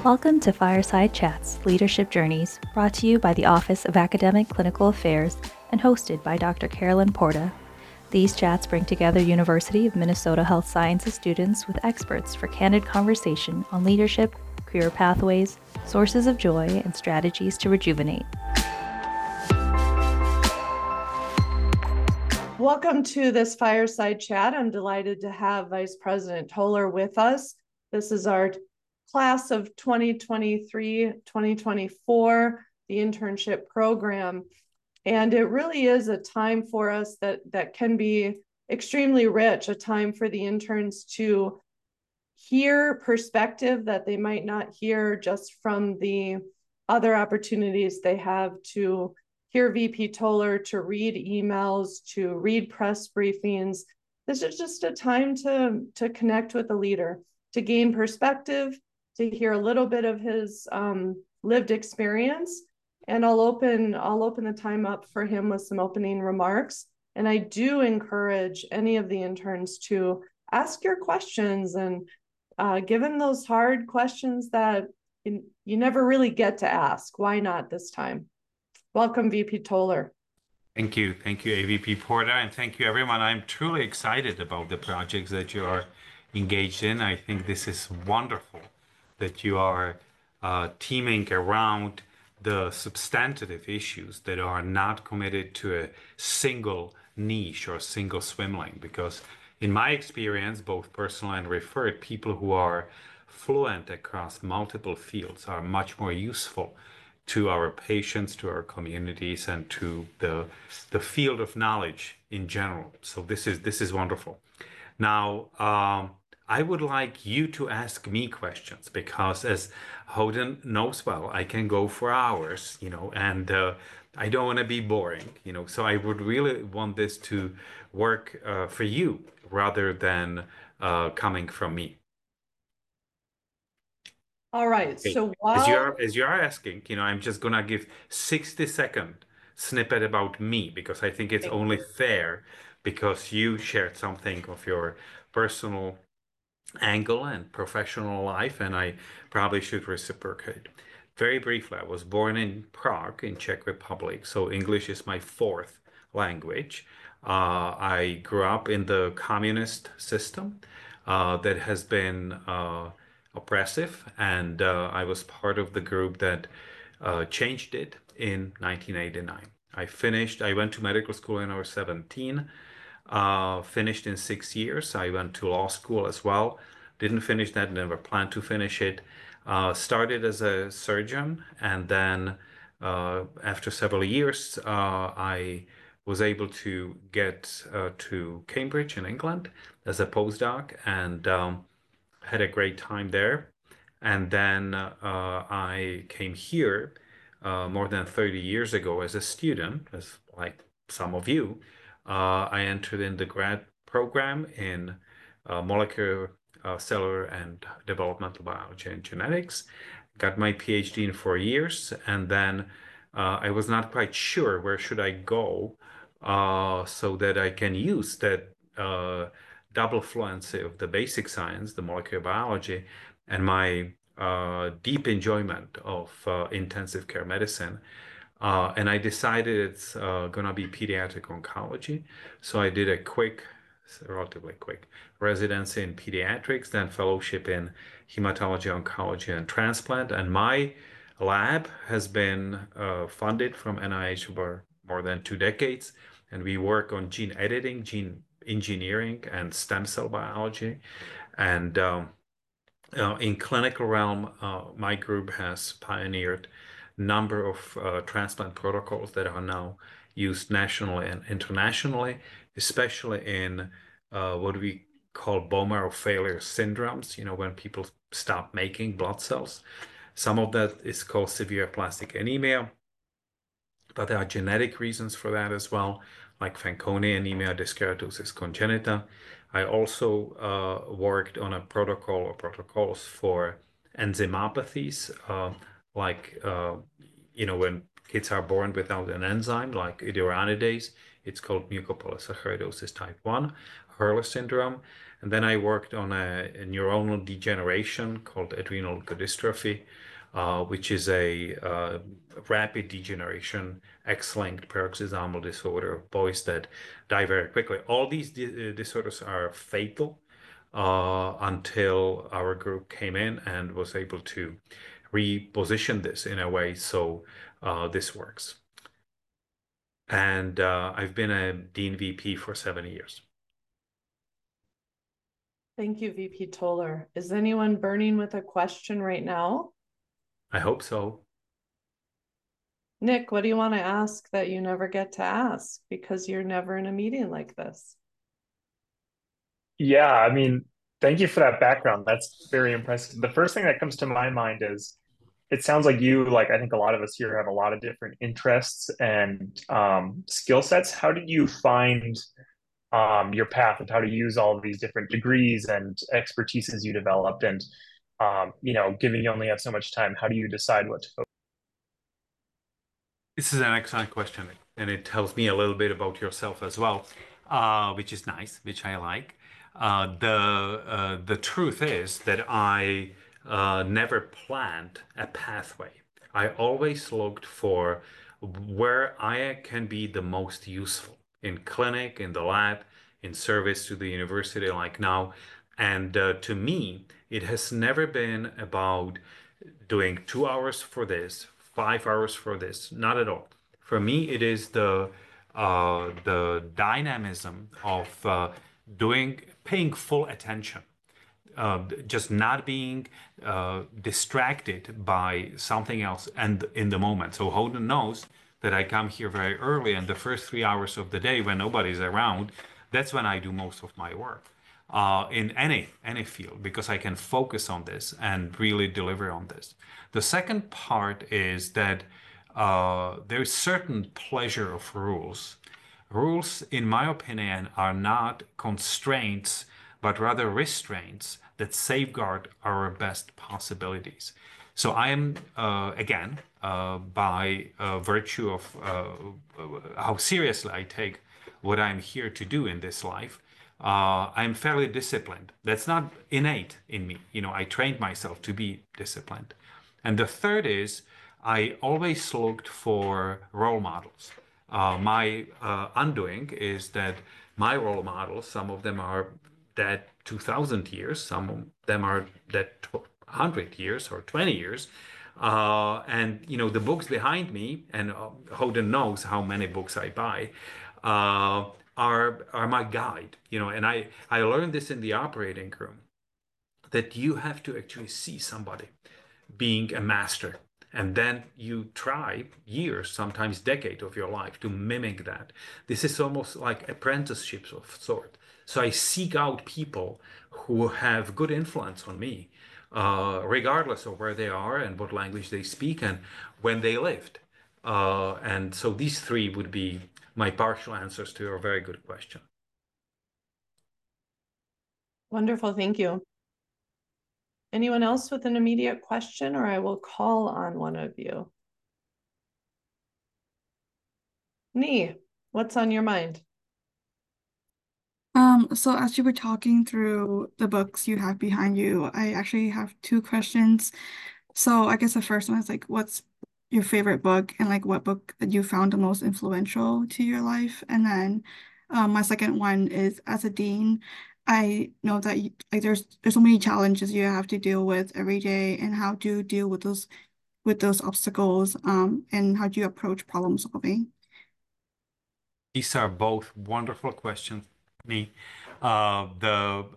Welcome to Fireside Chats Leadership Journeys, brought to you by the Office of Academic Clinical Affairs and hosted by Dr. Carolyn Porta. These chats bring together University of Minnesota Health Sciences students with experts for candid conversation on leadership, career pathways, sources of joy, and strategies to rejuvenate. Welcome to this Fireside Chat. I'm delighted to have Vice President Toller with us. This is our class of 2023-2024, the internship program. And it really is a time for us that can be extremely rich, a time for the interns to hear perspective that they might not hear just from the other opportunities they have to hear VP Toller, to read emails, to read press briefings. This is just a time to connect with a leader, to gain perspective, to hear a little bit of his lived experience. And I'll open the time up for him with some opening remarks. And I do encourage any of the interns to ask your questions, and given those hard questions that you never really get to ask, why not this time? Welcome, VP Toller. Thank you, AVP Porta, and thank you, everyone. I'm truly excited about the projects that you are engaged in. I think this is wonderful that you are teaming around the substantive issues that are not committed to a single niche or single swim lane. Because in my experience, both personal and referred, people who are fluent across multiple fields are much more useful to our patients, to our communities, and to the field of knowledge in general. So this is wonderful. Now, I would like you to ask me questions, because as Houghton knows well, I can go for hours, and I don't want to be boring, so I would really want this to work for you rather than coming from me. All right. Okay. So as you are asking, I'm just gonna give 60-second snippet about me, because I think it's only fair, because you shared something of your personal angle and professional life, and I probably should reciprocate. Very briefly, I was born in Prague in Czech Republic, so English is my fourth language. I grew up in the communist system that has been oppressive, and I was part of the group that changed it in 1989. I went to medical school when I was 17, finished in 6 years. I went to law school as well. Didn't finish that, never planned to finish it. Started as a surgeon, and then after several years, I was able to get to Cambridge in England as a postdoc, and had a great time there. And then I came here more than 30 years ago as a student, as like some of you. I entered in the grad program in molecular, cellular, and developmental biology and genetics. Got my PhD in 4 years, and then I was not quite sure where should I go so that I can use that double fluency of the basic science, the molecular biology, and my deep enjoyment of intensive care medicine. And I decided it's going to be pediatric oncology. So I did a relatively quick residency in pediatrics, then fellowship in hematology, oncology, and transplant. And my lab has been funded from NIH for more than 2 decades. And we work on gene editing, gene engineering, and stem cell biology. And in clinical realm, my group has pioneered a number of transplant protocols that are now used nationally and internationally, especially in what we call bone marrow failure syndromes, when people stop making blood cells. Some of that is called severe aplastic anemia, but there are genetic reasons for that as well, like Fanconi anemia, dyskeratosis congenita. I also worked on a protocol or protocols for enzymopathies, when kids are born without an enzyme like iduronidase It's called mucopolysaccharidosis type 1, Hurler syndrome. And then I worked on a neuronal degeneration called adrenal leukodystrophy, which is a rapid degeneration, X-linked paroxysmal disorder of boys that die very quickly. All these disorders are fatal until our group came in and was able to reposition this in a way so this works. And I've been a Dean VP for 7 years. Thank you, VP Toller. Is anyone burning with a question right now? I hope so. Nick, what do you want to ask that you never get to ask because you're never in a meeting like this? Yeah, I mean, thank you for that background. That's very impressive. The first thing that comes to my mind is it sounds like you, like I think a lot of us here have a lot of different interests and skill sets. How did you find your path and how to use all of these different degrees and expertises you developed? And given you only have so much time, how do you decide what to focus? This is an excellent question, and it tells me a little bit about yourself as well, which is nice, which I like. The truth is that I never planned a pathway. I always looked for where I can be the most useful in clinic, in the lab, in service to the university like now. And to me, it has never been about doing 2 hours for this, 5 hours for this, not at all. For me, it is the dynamism of paying full attention, just not being distracted by something else and in the moment. So Holden knows that I come here very early, and the first 3 hours of the day when nobody's around, that's when I do most of my work in any field, because I can focus on this and really deliver on this. The second part is that there's certain pleasure of rules. Rules, in my opinion, are not constraints, but rather restraints that safeguard our best possibilities. So I am, again, by virtue of how seriously I take what I'm here to do in this life, I'm fairly disciplined. That's not innate in me. I trained myself to be disciplined. And the third is I always looked for role models. My undoing is that my role models, some of them are dead 2,000 years, some of them are dead 100 years or 20 years. And the books behind me, and Holden knows how many books I buy, are my guide. And I learned this in the operating room, that you have to actually see somebody being a master. And then you try years, sometimes decades of your life to mimic that. This is almost like apprenticeships of sort. So I seek out people who have good influence on me, regardless of where they are and what language they speak and when they lived. And so these three would be my partial answers to your very good question. Wonderful, thank you. Anyone else with an immediate question, or I will call on one of you? Nee, what's on your mind? So as you were talking through the books you have behind you, I actually have two questions. So I guess the first one is like, what's your favorite book and like what book that you found the most influential to your life? And then my second one is as a dean, I know that like there's so many challenges you have to deal with every day, and how do you deal with those obstacles and how do you approach problem solving? These are both wonderful questions, me. The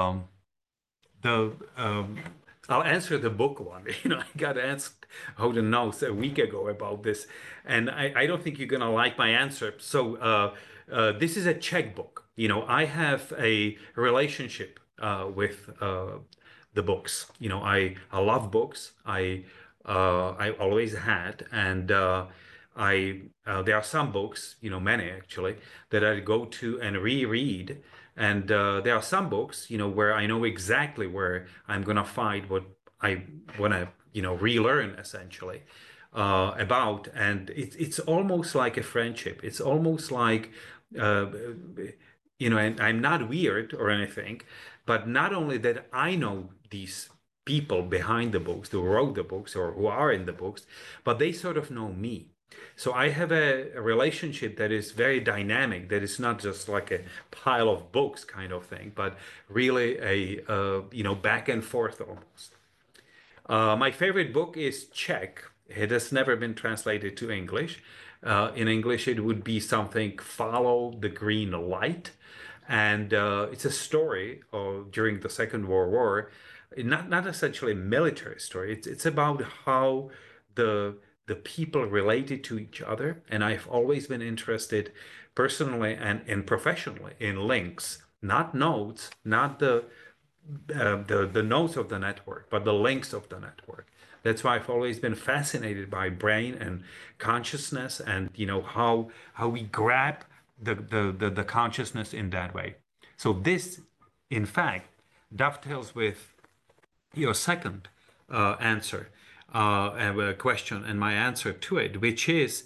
I'll answer the book one. I got asked Holden knows a week ago about this, and I don't think you're gonna like my answer. So this is a checkbook. I have a relationship with the books. I love books. I always had, and there are some books, many actually, that I go to and reread. And there are some books, where I know exactly where I'm gonna find what I wanna, relearn essentially about. And it's almost like a friendship. It's almost like uh, and I'm not weird or anything, but not only that I know these people behind the books who wrote the books or who are in the books, but they sort of know me. So I have a relationship that is very dynamic, that is not just like a pile of books kind of thing, but really a back and forth almost. My favorite book is Czech. It has never been translated to English. In English, it would be something Follow the Green Light. And it's a story during the Second World War, not essentially a military story. It's about how the people related to each other. And I've always been interested personally and professionally in links, not nodes, not the nodes of the network, but the links of the network. That's why I've always been fascinated by brain and consciousness, and how we grab the consciousness in that way. So this, in fact, dovetails with your second answer and question, and my answer to it, which is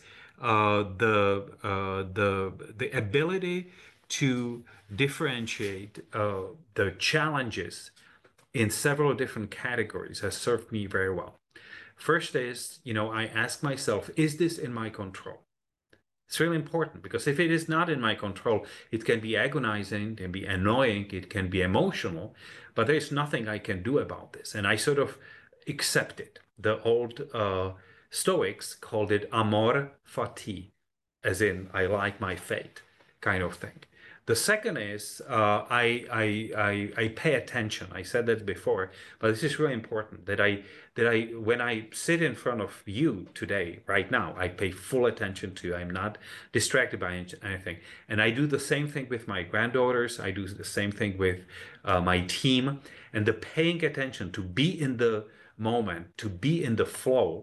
the ability to differentiate the challenges in several different categories has served me very well. First is, I ask myself, is this in my control? It's really important, because if it is not in my control, it can be agonizing, it can be annoying, it can be emotional, but there's nothing I can do about this. And I sort of accept it. The old Stoics called it amor fati, as in I like my fate kind of thing. The second is I pay attention. I said that before, but this is really important that I when I sit in front of you today, right now, I pay full attention to you. I'm not distracted by anything. And I do the same thing with my granddaughters. I do the same thing with my team. And the paying attention, to be in the moment, to be in the flow.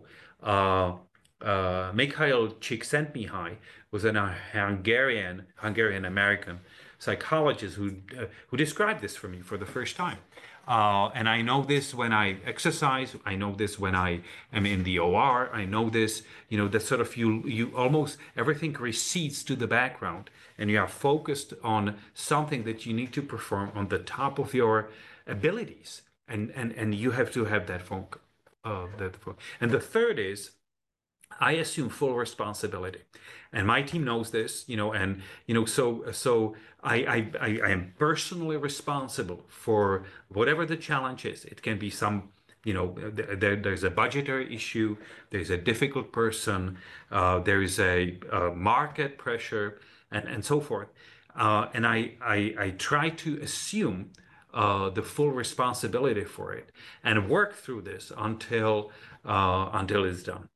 Mikhail Csikszentmihalyi was a Hungarian American psychologist who described this for me for the first time. And I know this when I exercise. I know this when I am in the OR. I know this, that sort of you almost everything recedes to the background, and you are focused on something that you need to perform on the top of your abilities, and you have to have that focus. And the third is, I assume full responsibility, and my team knows this, so I am personally responsible for whatever the challenge is. It can be some, there's a budgetary issue, there's a difficult person, there is a market pressure, and so forth. And I try to assume the full responsibility for it and work through this until it's done.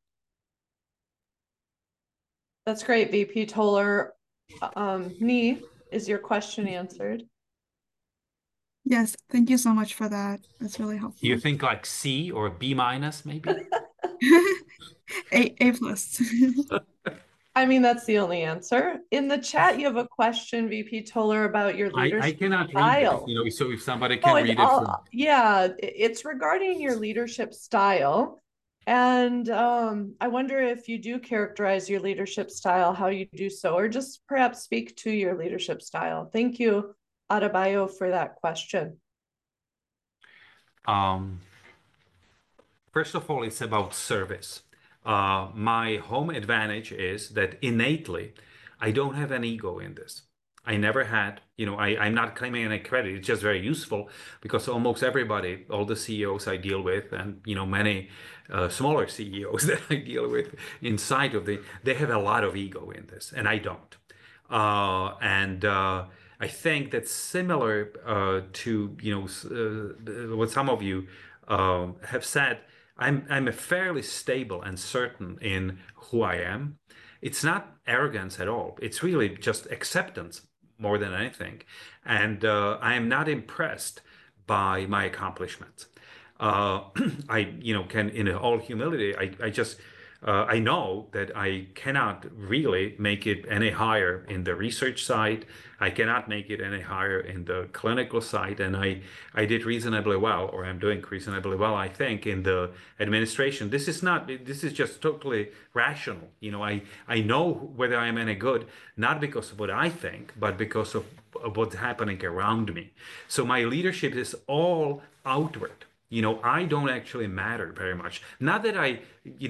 That's great, VP Toller. Nee, is your question answered? Yes, thank you so much for that. That's really helpful. You think like C or B minus, maybe? A plus. I mean, that's the only answer. In the chat, you have a question, VP Toller, about your I leadership cannot style. read this, so if somebody can read it. Yeah, it's regarding your leadership style. And I wonder if you do characterize your leadership style, how you do so, or just perhaps speak to your leadership style. Thank you, Adebayo, for that question. First of all, it's about service. My home advantage is that innately, I don't have an ego in this. I never had, I'm not claiming any credit. It's just very useful, because almost everybody, all the CEOs I deal with, and many smaller CEOs that I deal with inside of they have a lot of ego in this, and I don't. And I think that's similar to what some of you have said. I'm a fairly stable and certain in who I am. It's not arrogance at all. It's really just acceptance more than anything. And I am not impressed by my accomplishments. I can, in all humility, I know that I cannot really make it any higher in the research side. I cannot make it any higher in the clinical side, and I did reasonably well, or I'm doing reasonably well, I think, in the administration. This is just totally rational. I know whether I'm any good, not because of what I think, but because of what's happening around me. So my leadership is all outward. I don't actually matter very much. Not that I,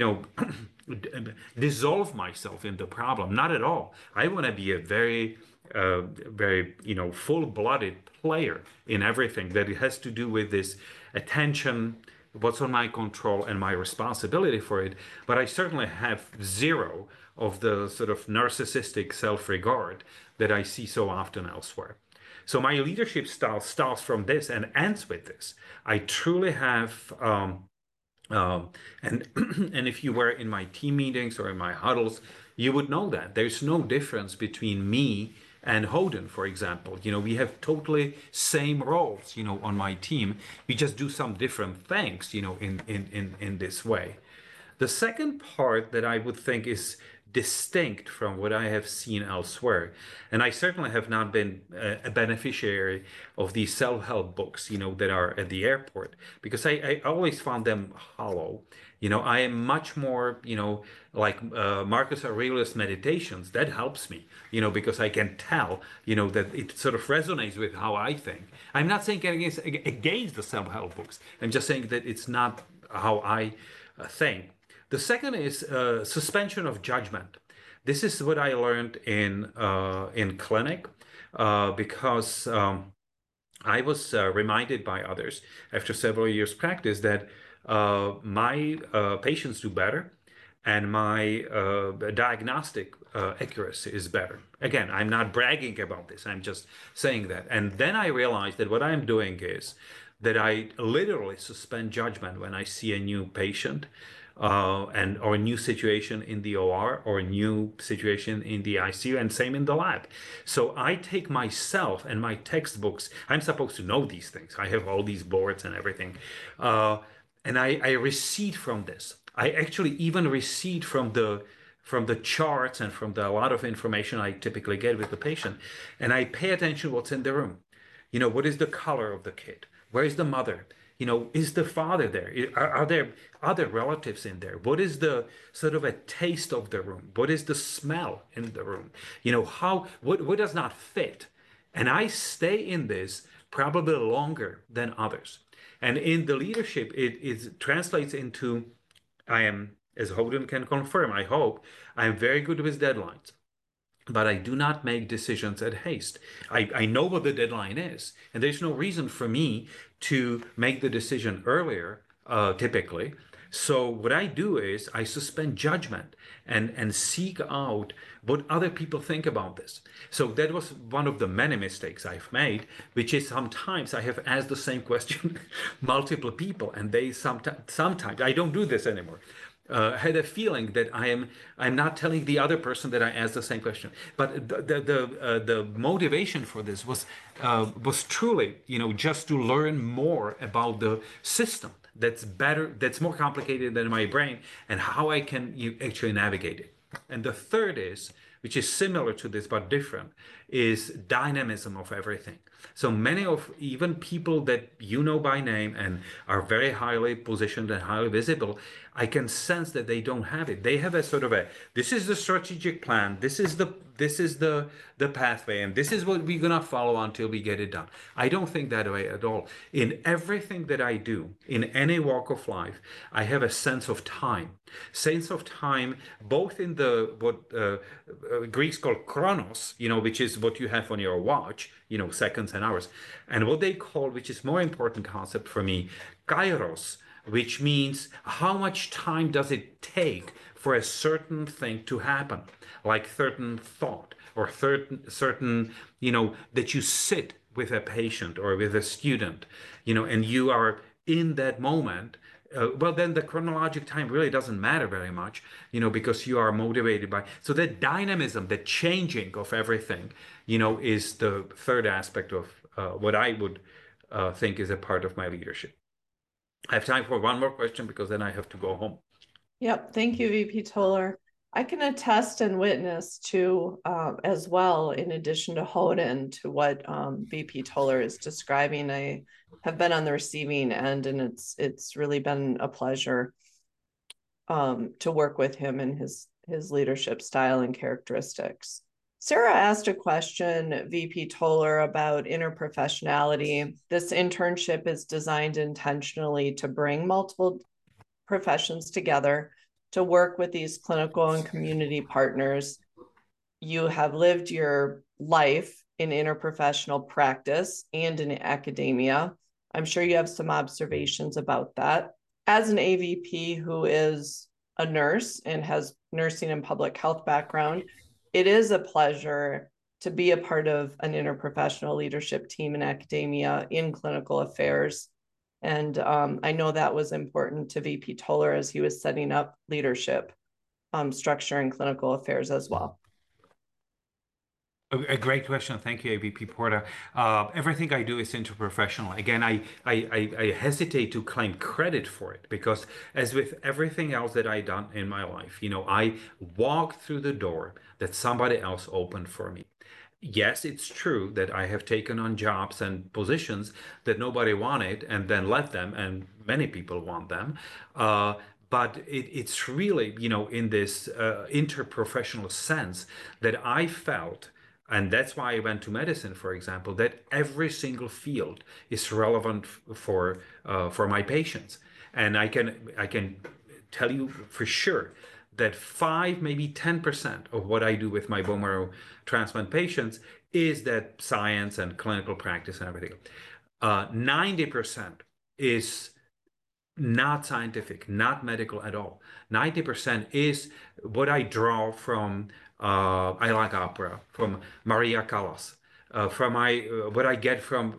dissolve myself in the problem. Not at all. I want to be a very, very, full-blooded player in everything that it has to do with this attention, what's on my control, and my responsibility for it. But I certainly have zero of the sort of narcissistic self-regard that I see so often elsewhere. So my leadership style starts from this and ends with this. I truly have, and and if you were in my team meetings or in my huddles, you would know that there's no difference between me and Hoden, for example. We have totally same roles, on my team. We just do some different things, in this way. The second part that I would think is distinct from what I have seen elsewhere, and I certainly have not been a beneficiary of these self-help books, that are at the airport, because I always found them hollow. I am much more, like Marcus Aurelius Meditations. That helps me, because I can tell, that it sort of resonates with how I think. I'm not saying against the self-help books. I'm just saying that it's not how I think. The second is suspension of judgment. This is what I learned in clinic because I was reminded by others after several years practice that my patients do better and my diagnostic accuracy is better. Again, I'm not bragging about this. I'm just saying that. And then I realized that what I'm doing is that I literally suspend judgment when I see a new patient or a new situation in the OR or a new situation in the ICU, and same in the lab. So I take myself and my textbooks. I'm supposed to know these things. I have all these boards and everything. And I recede from this. I actually even recede from the charts and from a lot of information I typically get with the patient. And I pay attention to what's in the room. What is the color of the kid? Where is the mother? Is the father there? Are there other relatives in there? What is the sort of a taste of the room? What is the smell in the room? What does not fit? And I stay in this probably longer than others. And in the leadership, it translates into, I am, as Hoden can confirm, I hope, I am very good with deadlines. But I do not make decisions at haste. I know what the deadline is, and there's no reason for me to make the decision earlier, typically. So what I do is I suspend judgment and seek out what other people think about this. So that was one of the many mistakes I've made, which is sometimes I have asked the same question multiple people, and they sometimes I don't do this anymore. Had a feeling that I'm not telling the other person that I asked the same question. But the motivation for this was truly, just to learn more about the system that's better, that's more complicated than my brain, and how I can actually navigate it. And the third is, which is similar to this but different, is dynamism of everything. So many of even people that you know by name and are very highly positioned and highly visible, I can sense that they don't have it. They have a sort of this is the strategic plan, this is the pathway, and this is what we're gonna follow until we get it done. I don't think that way at all. In everything that I do, in any walk of life, I have a sense of time. Sense of time, both in the what Greeks call chronos, which is what you have on your watch, seconds and hours, and what they call, which is more important concept for me, kairos, which means how much time does it take for a certain thing to happen, like certain thought or certain, that you sit with a patient or with a student, and you are in that moment. Well, then the chronologic time really doesn't matter very much, because you are motivated by. So that dynamism, the changing of everything, is the third aspect of what I would think is a part of my leadership. I have time for one more question because then I have to go home. Yep. Thank you, VP Toller. I can attest and witness to as well, in addition to Hoden, to what VP Toller is describing. I have been on the receiving end, and it's really been a pleasure to work with him and his leadership style and characteristics. Sarah asked a question, VP Toller, about interprofessionality. This internship is designed intentionally to bring multiple professions together to work with these clinical and community partners. You have lived your life in interprofessional practice and in academia. I'm sure you have some observations about that. As an AVP who is a nurse and has nursing and public health background, it is a pleasure to be a part of an interprofessional leadership team in academia in clinical affairs. And I know that was important to VP Toller as he was setting up leadership structure in clinical affairs as well. A great question. Thank you, AVP Porta. Everything I do is interprofessional. Again, I hesitate to claim credit for it because, as with everything else that I've done in my life, I walked through the door that somebody else opened for me. Yes, it's true that I have taken on jobs and positions that nobody wanted and then left them, and many people want them. But it's really, in this interprofessional sense that I felt, and that's why I went to medicine, for example, that every single field is relevant for my patients. And I can tell you for sure that 5, maybe 10% of what I do with my bone marrow transplant patients is that science and clinical practice and everything. 90% is not scientific, not medical at all. 90% is what I draw from I like opera, from Maria Callas, from what I get from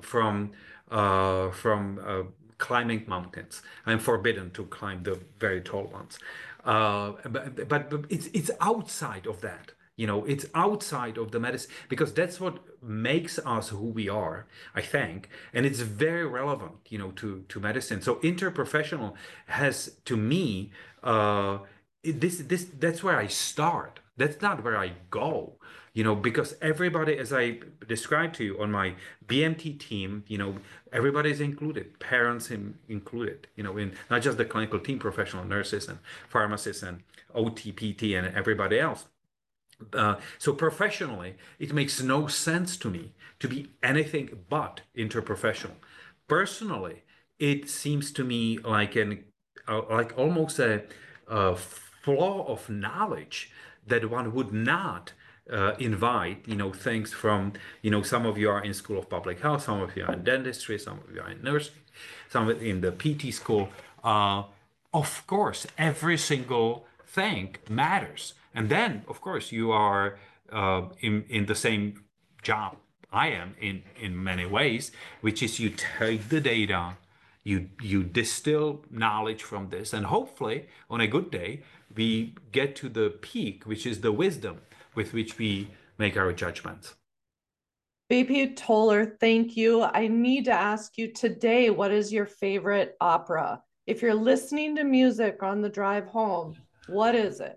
climbing mountains. I'm forbidden to climb the very tall ones. But it's outside of that. It's outside of the medicine, because that's what makes us who we are, I think, and it's very relevant, to medicine. So interprofessional has, to me, that's where I start. That's not where I go, because everybody, as I described to you on my BMT team, everybody is included, parents included, in not just the clinical team, professional nurses and pharmacists and OT, PT, and everybody else. So professionally, it makes no sense to me to be anything but interprofessional. Personally, it seems to me like almost a flaw of knowledge that one would not invite, things from, some of you are in School of Public Health, some of you are in dentistry, some of you are in nursing, some of in the PT school. Of course, every single thing matters. And then, of course, you are in the same job I am in many ways, which is you take the data, you distill knowledge from this, and hopefully, on a good day, we get to the peak, which is the wisdom with which we make our judgments. VP Toller, thank you. I need to ask you today, what is your favorite opera? If you're listening to music on the drive home, what is it?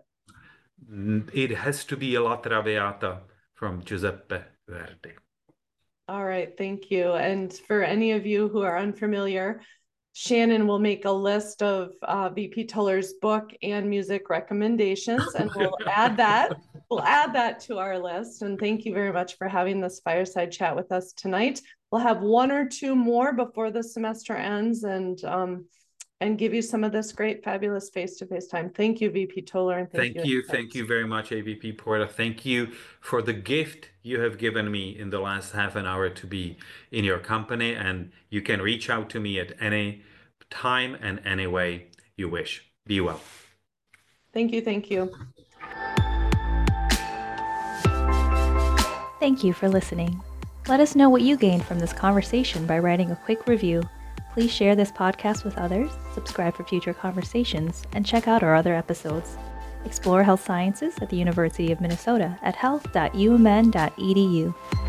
It has to be La Traviata from Giuseppe Verdi. All right, thank you. And for any of you who are unfamiliar, Shannon will make a list of VP Toller's book and music recommendations, and we'll add that. We'll add that to our list. And thank you very much for having this fireside chat with us tonight. We'll have 1 or 2 more before the semester ends, and give you some of this great, fabulous face-to-face time. Thank you, VP Toller. And thank you very much, AVP Porta. Thank you for the gift you have given me in the last half an hour to be in your company. And you can reach out to me at any time and any way you wish. Be well. Thank you. Thank you. Thank you for listening. Let us know what you gained from this conversation by writing a quick review. Please share this podcast with others, subscribe for future conversations, and check out our other episodes. Explore health sciences at the University of Minnesota at health.umn.edu.